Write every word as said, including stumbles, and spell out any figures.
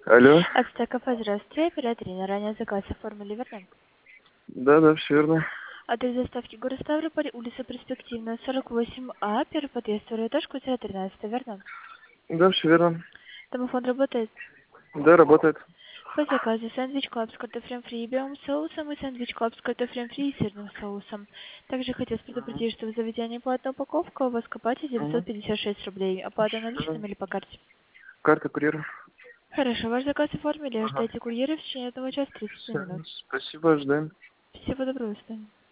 Алло. Ацтекафе, здравствуйте. Оператор на ранее заказ оформили, верно? Да, да, все верно. Адрес доставки город Ставрополь, улица Перспективная, сорок восемь А, первый подъезд, второй этаж, квартира тринадцать, верно? Да, все верно. Домофон работает. Да, работает. По заказу сэндвич клаб с картофелем фри и белым соусом и сэндвич клаб с картофелем фри и сырным соусом. Также хотелось Угу. предупредить, что в заведении платная упаковка, у вас копате девятьсот Угу. пятьдесят шесть рублей. Оплата наличными или по карте? Карта курьера. Хорошо, ваш заказ оформили. Ага. Ждайте курьера в течение одного часа тридцать Все. минут. Спасибо, ждем. Всего доброго, до свидания.